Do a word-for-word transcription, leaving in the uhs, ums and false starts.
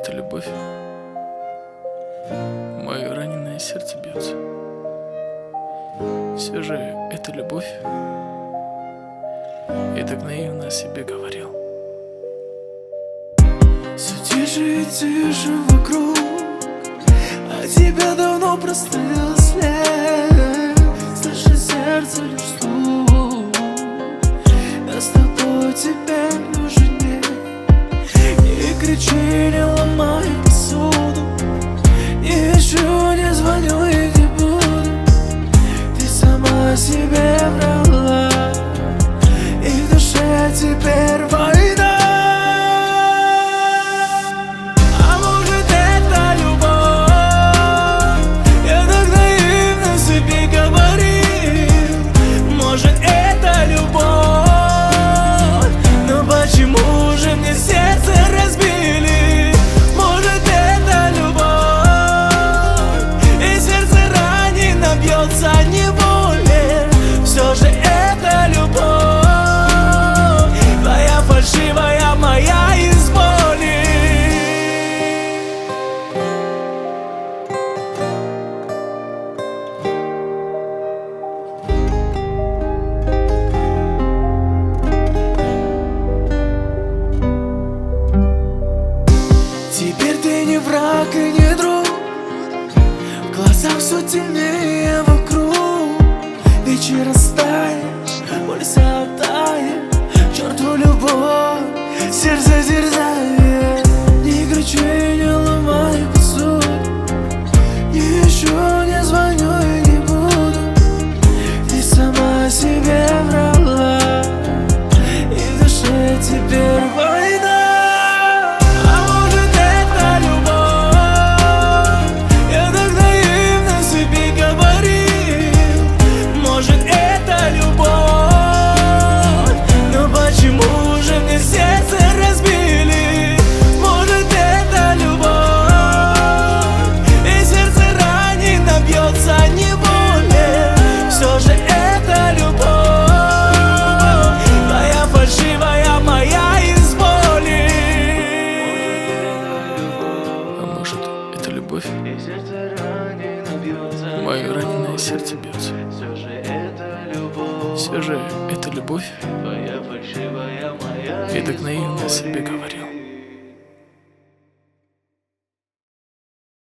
это любовь? Мое раненое сердце бьется. Все же это любовь? Я так наивно о себе говорил. Все тише и тише вокруг, а тебя давно простыл след. Слышит сердце лишь стук, я с тобой теперь уже нет. Не кричи, не ломай посуду, не ищу, не звоню и не буду. Ты сама себе врала, и в душе теперь война. Теперь ты не враг и не друг, в глазах все темнее вокруг. Вечер растает, улица оттает, черту любовь, сердце дерзает. Не кричи, не ломай посуду, не ищу, не звоню и не буду. Ты сама себе врала, и в душе теперь война. Любовь. Мое раненое сердце бьется. Все же это любовь. Я так наивно о себе говорил.